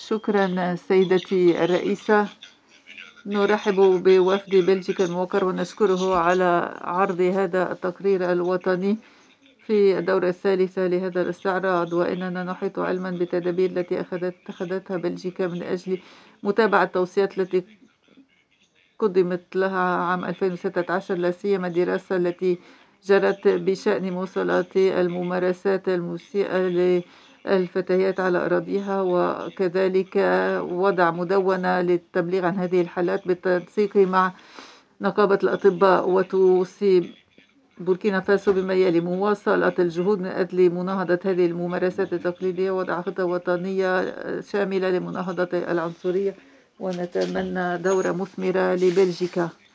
شكرا سيدتي الرئيسة. نرحب بوفد بلجيكا الموقر ونشكره على عرض هذا التقرير الوطني في الدورة الثالثة لهذا الاستعراض، وإننا نحيط علما بالتدابير التي اتخذتها بلجيكا من أجل متابعة التوصيات التي قدمت لها عام 2016، لا سيما الدراسة التي جرت بشأن مواصلات الممارسات المسيئة للفتيات على أراضيها، وكذلك وضع مدونة للتبليغ عن هذه الحالات بالتنسيق مع نقابة الأطباء. وتوصي بوركينا فاسو بما يلي: مواصلة الجهود من أجل مناهضة هذه الممارسات التقليدية، ووضع خطة وطنية شاملة لمناهضة العنصرية، ونتمنى دورة مثمرة لبلجيكا.